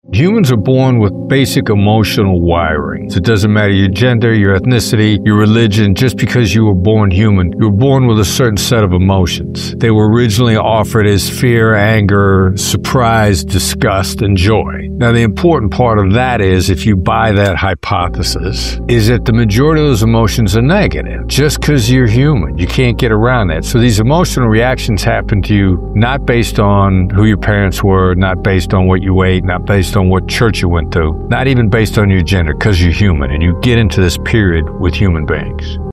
Humans are born with basic emotional wiring. So it doesn't matter your gender, your ethnicity, your religion. Just because you were born human, you were born with a certain set of emotions. They were originally offered as fear, anger, surprise, disgust, and joy. Now, the important part of that is, if you buy that hypothesis, is that the majority of those emotions are negative. Just because you're human, you can't get around that. So these emotional reactions happen to you not based on who your parents were, not based on what you ate, not based on what church you went to, not even based on your gender, because you're human and you get into this period with human beings.